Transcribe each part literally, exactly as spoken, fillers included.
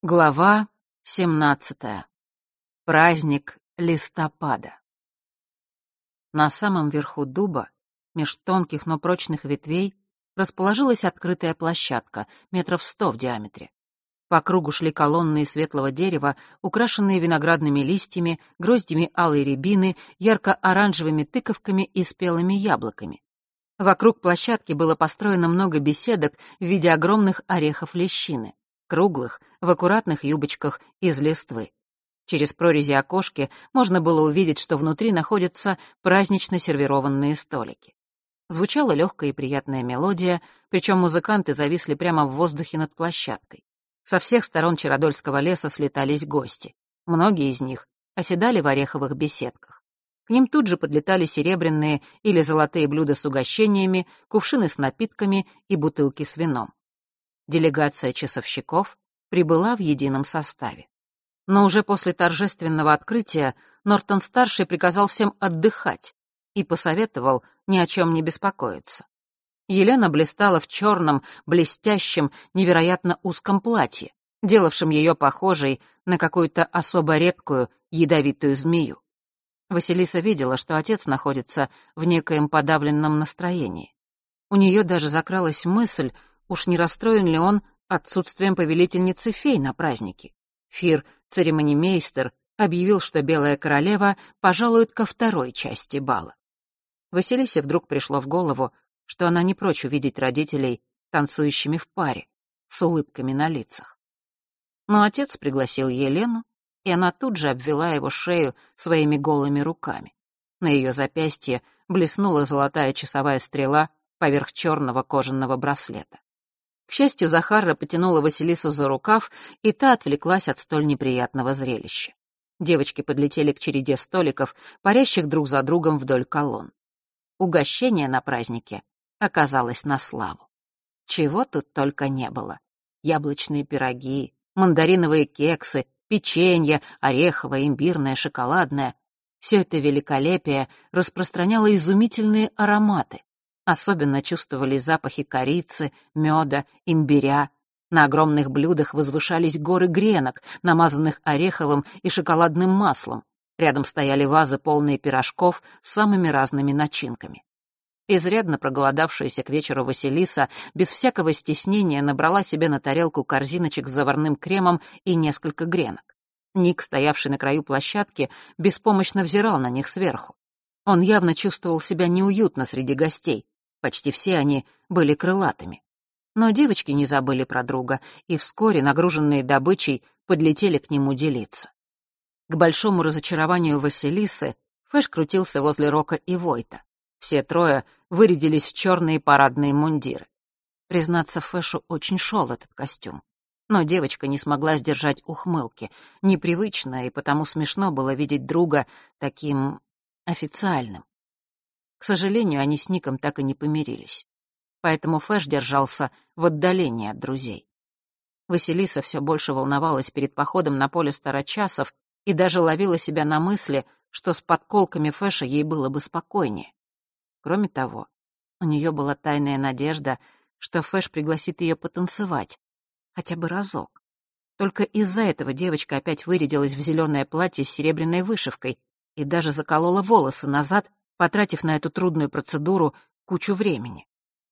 Глава семнадцатая. Праздник листопада. На самом верху дуба, меж тонких, но прочных ветвей, расположилась открытая площадка, метров сто в диаметре. По кругу шли колонны из светлого дерева, украшенные виноградными листьями, гроздями алой рябины, ярко-оранжевыми тыковками и спелыми яблоками. Вокруг площадки было построено много беседок в виде огромных орехов лещины, круглых, в аккуратных юбочках из листвы. Через прорези окошки можно было увидеть, что внутри находятся празднично сервированные столики. Звучала легкая и приятная мелодия, причем музыканты зависли прямо в воздухе над площадкой. Со всех сторон Черодольского леса слетались гости. Многие из них оседали в ореховых беседках. К ним тут же подлетали серебряные или золотые блюда с угощениями, кувшины с напитками и бутылки с вином. Делегация часовщиков прибыла в едином составе. Но уже после торжественного открытия Нортон-старший приказал всем отдыхать и посоветовал ни о чем не беспокоиться. Елена блистала в черном, блестящем, невероятно узком платье, делавшем ее похожей на какую-то особо редкую ядовитую змею. Василиса видела, что отец находится в некоем подавленном настроении. У нее даже закралась мысль, уж не расстроен ли он отсутствием повелительницы фей на празднике. Фир, церемонимейстер, объявил, что Белая Королева пожалует ко второй части бала. Василисе вдруг пришло в голову, что она не прочь увидеть родителей танцующими в паре, с улыбками на лицах. Но отец пригласил Елену, и она тут же обвела его шею своими голыми руками. На ее запястье блеснула золотая часовая стрела поверх черного кожаного браслета. К счастью, Захарра потянула Василису за рукав, и та отвлеклась от столь неприятного зрелища. Девочки подлетели к череде столиков, парящих друг за другом вдоль колонн. Угощение на празднике оказалось на славу. Чего тут только не было. Яблочные пироги, мандариновые кексы, печенье, ореховое, имбирное, шоколадное. Все это великолепие распространяло изумительные ароматы. Особенно чувствовались запахи корицы, меда, имбиря. На огромных блюдах возвышались горы гренок, намазанных ореховым и шоколадным маслом. Рядом стояли вазы, полные пирожков с самыми разными начинками. Изрядно проголодавшаяся к вечеру Василиса без всякого стеснения набрала себе на тарелку корзиночек с заварным кремом и несколько гренок. Ник, стоявший на краю площадки, беспомощно взирал на них сверху. Он явно чувствовал себя неуютно среди гостей. Почти все они были крылатыми. Но девочки не забыли про друга, и вскоре, нагруженные добычей, подлетели к нему делиться. К большому разочарованию Василисы Фэш крутился возле Рока и Войта. Все трое вырядились в черные парадные мундиры. Признаться, Фэшу очень шел этот костюм. Но девочка не смогла сдержать ухмылки. Непривычно, и потому смешно было видеть друга таким официальным. К сожалению, они с Ником так и не помирились. Поэтому Фэш держался в отдалении от друзей. Василиса все больше волновалась перед походом на поле старочасов и даже ловила себя на мысли, что с подколками Фэша ей было бы спокойнее. Кроме того, у нее была тайная надежда, что Фэш пригласит ее потанцевать, хотя бы разок. Только из-за этого девочка опять вырядилась в зеленое платье с серебряной вышивкой и даже заколола волосы назад, потратив на эту трудную процедуру кучу времени.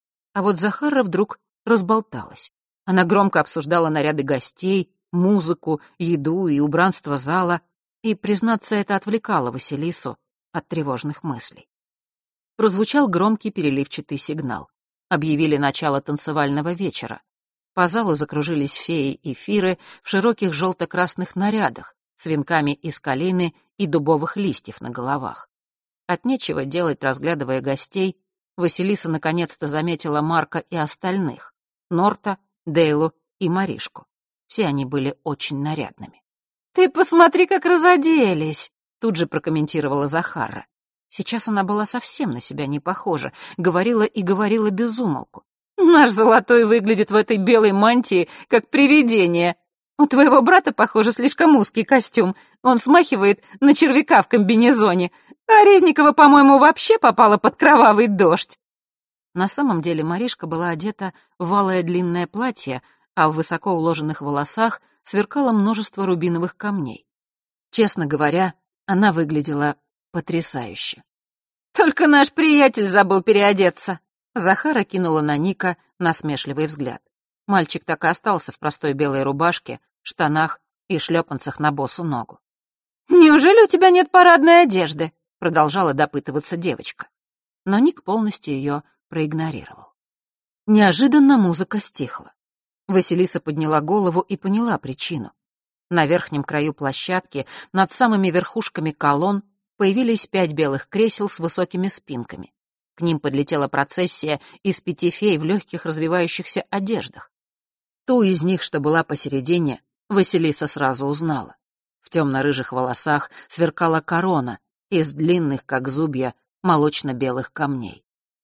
А вот Захарра вдруг разболталась. Она громко обсуждала наряды гостей, музыку, еду и убранство зала, и, признаться, это отвлекало Василису от тревожных мыслей. Прозвучал громкий переливчатый сигнал. Объявили начало танцевального вечера. По залу закружились феи и фиры в широких желто-красных нарядах с венками из калины и дубовых листьев на головах. От нечего делать, разглядывая гостей, Василиса наконец-то заметила Марка и остальных — Норта, Дейлу и Маришку. Все они были очень нарядными. «Ты посмотри, как разоделись!» — тут же прокомментировала Захарра. Сейчас она была совсем на себя не похожа, говорила и говорила без умолку. «Наш Золотой выглядит в этой белой мантии, как привидение. У твоего брата, похоже, слишком узкий костюм. Он смахивает на червяка в комбинезоне. А Резникова, по-моему, вообще попала под кровавый дождь». На самом деле Маришка была одета в алое длинное платье, а в высоко уложенных волосах сверкало множество рубиновых камней. Честно говоря, она выглядела потрясающе. «Только наш приятель забыл переодеться!» Захара кинула на Ника насмешливый взгляд. Мальчик так и остался в простой белой рубашке, штанах и шлепанцах на босу ногу. «Неужели у тебя нет парадной одежды?» — продолжала допытываться девочка. Но Ник полностью ее проигнорировал. Неожиданно музыка стихла. Василиса подняла голову и поняла причину. На верхнем краю площадки, над самыми верхушками колонн, появились пять белых кресел с высокими спинками. К ним подлетела процессия из пяти фей в легких развивающихся одеждах. Ту из них, что была посередине, Василиса сразу узнала. В темно-рыжих волосах сверкала корона из длинных, как зубья, молочно-белых камней.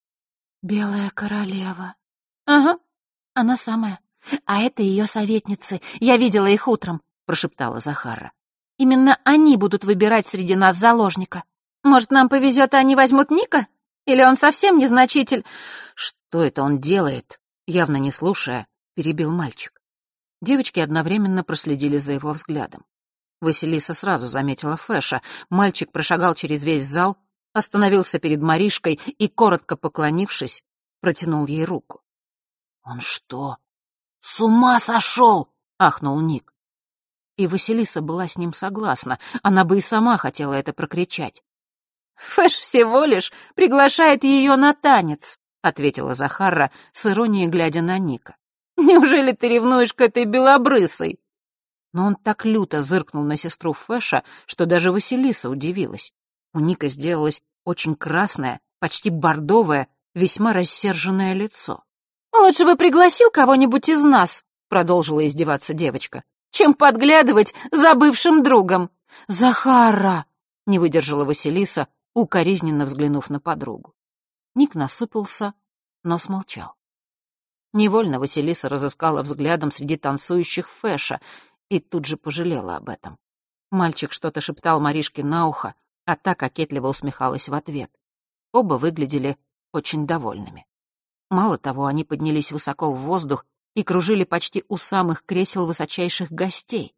«Белая королева». «Ага, она самая. А это ее советницы. Я видела их утром», — прошептала Захара. «Именно они будут выбирать среди нас заложника. Может, нам повезет, и они возьмут Ника? Или он совсем незначитель?» «Что это он делает?» Явно не слушая, перебил мальчик. Девочки одновременно проследили за его взглядом. Василиса сразу заметила Фэша. Мальчик прошагал через весь зал, остановился перед Маришкой и, коротко поклонившись, протянул ей руку. «Он что, с ума сошел?» — ахнул Ник. И Василиса была с ним согласна. Она бы и сама хотела это прокричать. «Фэш всего лишь приглашает ее на танец», — ответила Захара, с иронией глядя на Ника. «Неужели ты ревнуешь к этой белобрысой?» Но он так люто зыркнул на сестру Фэша, что даже Василиса удивилась. У Ника сделалось очень красное, почти бордовое, весьма рассерженное лицо. «Лучше бы пригласил кого-нибудь из нас», — продолжила издеваться девочка, «чем подглядывать за бывшим другом». «Захара!» — не выдержала Василиса, укоризненно взглянув на подругу. Ник насупился, но смолчал. Невольно Василиса разыскала взглядом среди танцующих Фэша и тут же пожалела об этом. Мальчик что-то шептал Маришке на ухо, а та кокетливо усмехалась в ответ. Оба выглядели очень довольными. Мало того, они поднялись высоко в воздух и кружили почти у самых кресел высочайших гостей.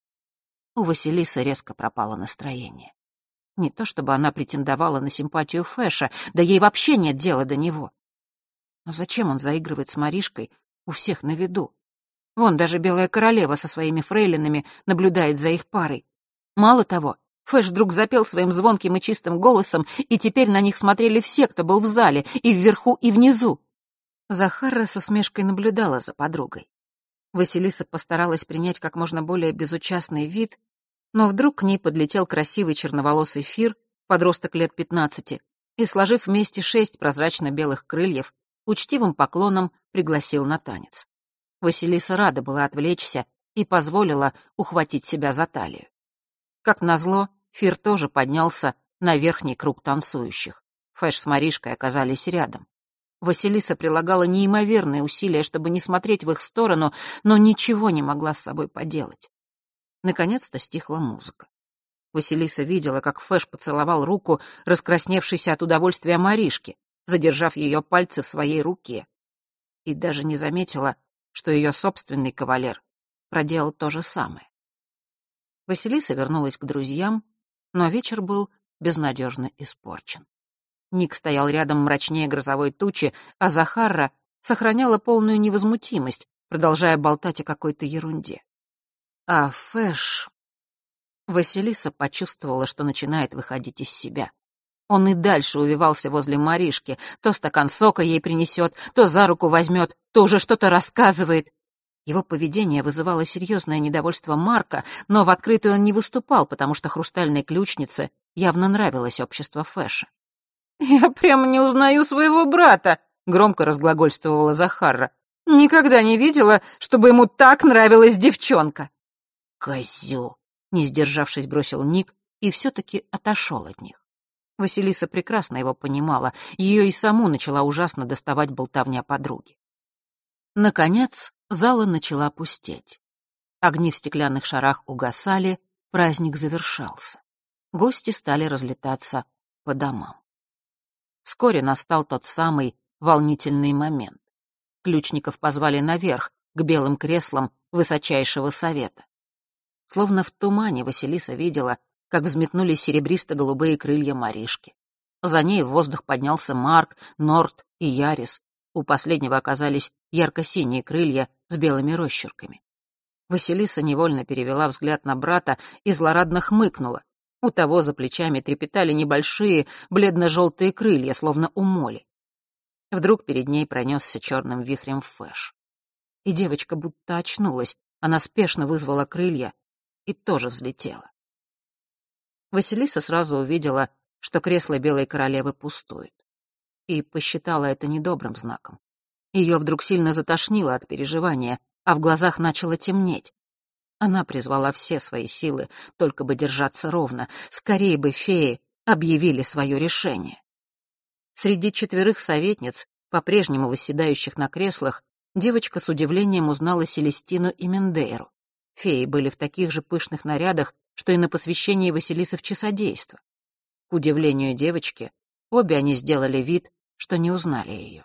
У Василисы резко пропало настроение. Не то чтобы она претендовала на симпатию Фэша, да ей вообще нет дела до него. Но зачем он заигрывает с Маришкой у всех на виду? Вон даже Белая Королева со своими фрейлинами наблюдает за их парой. Мало того, Фэш вдруг запел своим звонким и чистым голосом, и теперь на них смотрели все, кто был в зале, и вверху, и внизу. Захара с усмешкой наблюдала за подругой. Василиса постаралась принять как можно более безучастный вид, но вдруг к ней подлетел красивый черноволосый Фир, подросток лет пятнадцати, и, сложив вместе шесть прозрачно-белых крыльев, учтивым поклоном пригласил на танец. Василиса рада была отвлечься и позволила ухватить себя за талию. Как назло, Фир тоже поднялся на верхний круг танцующих. Фэш с Маришкой оказались рядом. Василиса прилагала неимоверные усилия, чтобы не смотреть в их сторону, но ничего не могла с собой поделать. Наконец-то стихла музыка. Василиса видела, как Фэш поцеловал руку раскрасневшейся от удовольствия Маришки, задержав ее пальцы в своей руке. И даже не заметила, что ее собственный кавалер проделал то же самое. Василиса вернулась к друзьям, но вечер был безнадежно испорчен. Ник стоял рядом мрачнее грозовой тучи, а Захара сохраняла полную невозмутимость, продолжая болтать о какой-то ерунде. А Фэш... Василиса почувствовала, что начинает выходить из себя. Он и дальше увивался возле Маришки, то стакан сока ей принесет, то за руку возьмет, то уже что-то рассказывает. Его поведение вызывало серьезное недовольство Марка, но в открытую он не выступал, потому что хрустальной ключнице явно нравилось общество Фэша. «Я прямо не узнаю своего брата», — громко разглагольствовала Захара. «Никогда не видела, чтобы ему так нравилась девчонка». «Козёл», — не сдержавшись, бросил Ник и все-таки отошел от них. Василиса прекрасно его понимала, ее и саму начала ужасно доставать болтовня подруги. Наконец, зала начала пустеть. Огни в стеклянных шарах угасали, праздник завершался. Гости стали разлетаться по домам. Вскоре настал тот самый волнительный момент. Ключников позвали наверх, к белым креслам высочайшего совета. Словно в тумане Василиса видела, как взметнулись серебристо-голубые крылья Маришки. За ней в воздух поднялся Марк, Норт и Ярис. У последнего оказались ярко-синие крылья с белыми росчерками. Василиса невольно перевела взгляд на брата и злорадно хмыкнула. У того за плечами трепетали небольшие бледно-желтые крылья, словно у моли. Вдруг перед ней пронесся черным вихрем Фэш. И девочка будто очнулась. Она спешно вызвала крылья и тоже взлетела. Василиса сразу увидела, что кресло Белой Королевы пустует. И посчитала это недобрым знаком. Ее вдруг сильно затошнило от переживания, а в глазах начало темнеть. Она призвала все свои силы, только бы держаться ровно. Скорее бы феи объявили свое решение. Среди четверых советниц, по-прежнему восседающих на креслах, девочка с удивлением узнала Селестину и Мендейру. Феи были в таких же пышных нарядах, что и на посвящении Василисы в часодейство. К удивлению девочки, обе они сделали вид, что не узнали ее.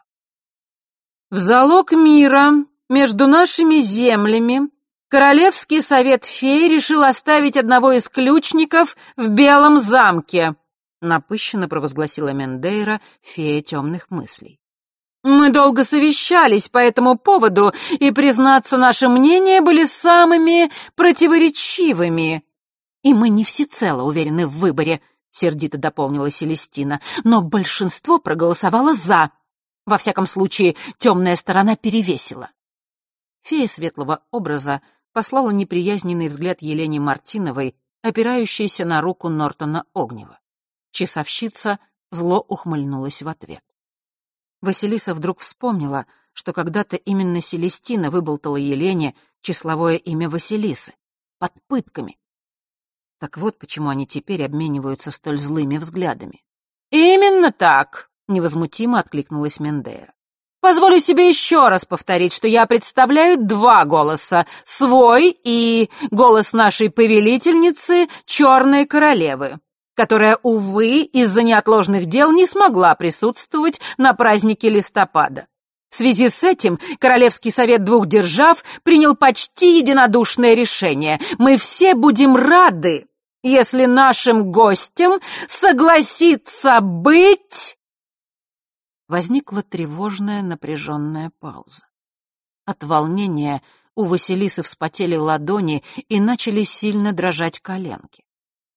«В залог мира между нашими землями Королевский совет фей решил оставить одного из ключников в Белом замке», напыщенно провозгласила Мендейра, фея темных мыслей. «Мы долго совещались по этому поводу, и, признаться, наши мнения были самыми противоречивыми». «И мы не всецело уверены в выборе», — сердито дополнила Селестина, «но большинство проголосовало «за». Во всяком случае, темная сторона перевесила». Фея светлого образа послала неприязненный взгляд Елене Мартиновой, опирающейся на руку Нортона Огнева. Часовщица зло ухмыльнулась в ответ. Василиса вдруг вспомнила, что когда-то именно Селестина выболтала Елене числовое имя Василисы под пытками. Так вот почему они теперь обмениваются столь злыми взглядами. «Именно так», — невозмутимо откликнулась Мендейра. «Позволю себе еще раз повторить, что я представляю два голоса — свой и голос нашей повелительницы Черной Королевы, которая, увы, из-за неотложных дел не смогла присутствовать на празднике листопада. В связи с этим Королевский совет двух держав принял почти единодушное решение. Мы все будем рады, если нашим гостем согласится быть...» Возникла тревожная напряженная пауза. От волнения у Василисы вспотели ладони и начали сильно дрожать коленки.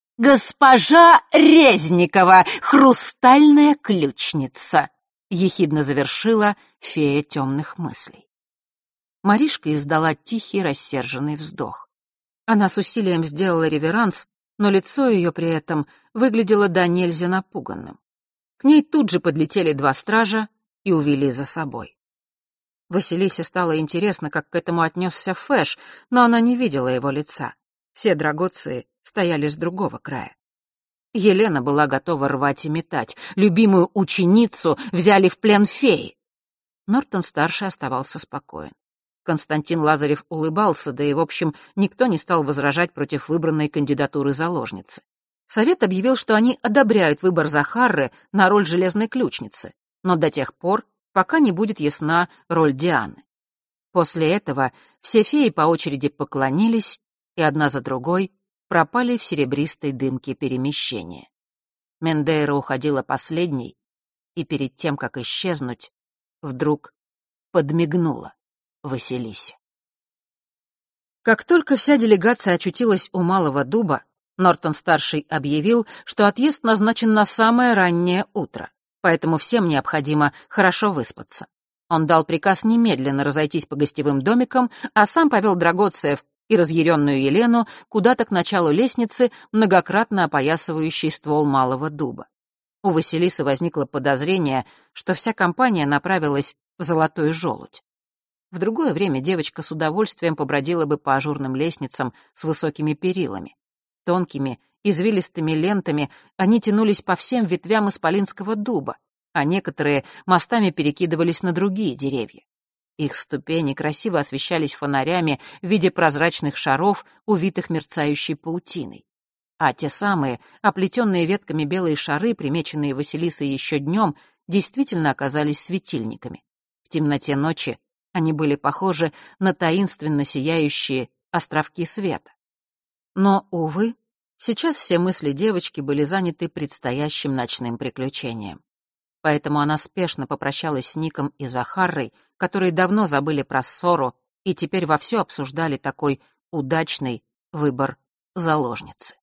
«Госпожа Резникова, хрустальная ключница!» — ехидно завершила фея темных мыслей. Маришка издала тихий рассерженный вздох. Она с усилием сделала реверанс, но лицо ее при этом выглядело до нельзя напуганным. К ней тут же подлетели два стража и увели за собой. Василисе стало интересно, как к этому отнесся Фэш, но она не видела его лица. Все драгоции стояли с другого края. Елена была готова рвать и метать. Любимую ученицу взяли в плен феи. Нортон-старший оставался спокоен. Константин Лазарев улыбался, да и, в общем, никто не стал возражать против выбранной кандидатуры заложницы. Совет объявил, что они одобряют выбор Захарры на роль железной ключницы, но до тех пор, пока не будет ясна роль Дианы. После этого все феи по очереди поклонились и одна за другой пропали в серебристой дымке перемещения. Мендейра уходила последней и перед тем, как исчезнуть, вдруг подмигнула Василисе. Как только вся делегация очутилась у Малого дуба, Нортон-старший объявил, что отъезд назначен на самое раннее утро, поэтому всем необходимо хорошо выспаться. Он дал приказ немедленно разойтись по гостевым домикам, а сам повел драгоцеев и разъяренную Елену куда-то к началу лестницы, многократно опоясывающей ствол Малого дуба. У Василисы возникло подозрение, что вся компания направилась в Золотой желудь. В другое время девочка с удовольствием побродила бы по ажурным лестницам с высокими перилами. Тонкими, извилистыми лентами они тянулись по всем ветвям исполинского дуба, а некоторые мостами перекидывались на другие деревья. Их ступени красиво освещались фонарями в виде прозрачных шаров, увитых мерцающей паутиной. А те самые, оплетенные ветками белые шары, примеченные Василисой еще днем, действительно оказались светильниками. В темноте ночи они были похожи на таинственно сияющие островки света. Но, увы, сейчас все мысли девочки были заняты предстоящим ночным приключением. Поэтому она спешно попрощалась с Ником и Захарой, которые давно забыли про ссору и теперь вовсю обсуждали такой удачный выбор заложницы.